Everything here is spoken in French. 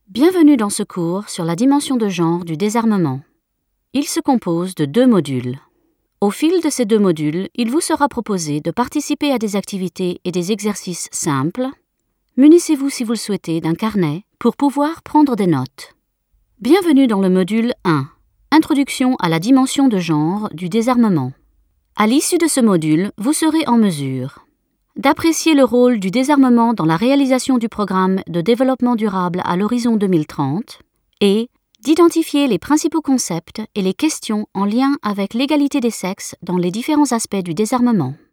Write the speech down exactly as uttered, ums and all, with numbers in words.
Bienvenue dans ce cours sur la dimension de genre du désarmement. Il se compose de deux modules. Au fil de ces deux modules, il vous sera proposé de participer à des activités et des exercices simples. Munissez-vous si vous le souhaitez d'un carnet pour pouvoir prendre des notes. Bienvenue dans le module un. Introduction à la dimension de genre du désarmement. À l'issue de ce module, vous serez en mesure d'apprécier le rôle du désarmement dans la réalisation du programme de développement durable à l'horizon deux mille trente et d'identifier les principaux concepts et les questions en lien avec l'égalité des sexes dans les différents aspects du désarmement.